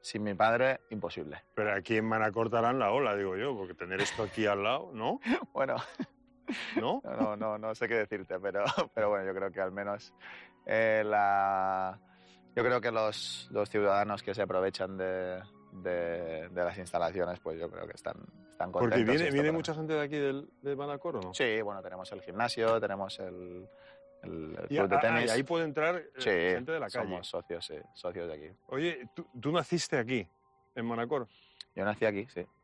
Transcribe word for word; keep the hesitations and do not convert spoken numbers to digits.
sin mi padre, imposible. Pero aquí en Manacor te harán la ola, digo yo, porque tener esto aquí al lado, ¿no? Bueno, ¿No? no, no, no, no sé qué decirte, pero, pero bueno, yo creo que al menos eh, la, yo creo que los, los ciudadanos que se aprovechan de, de, de las instalaciones, pues yo creo que están, están contentos. Porque viene, y esto viene para mucha mí. gente de aquí del, de Manacor, ¿o no? Sí, bueno, tenemos el gimnasio, tenemos el, el, el Y, club de ah, tenis. y ahí puede entrar eh, Sí, gente de la calle. somos socios, sí, socios de aquí. Oye, ¿tú, tú naciste aquí, en Manacor? Yo nací aquí, sí.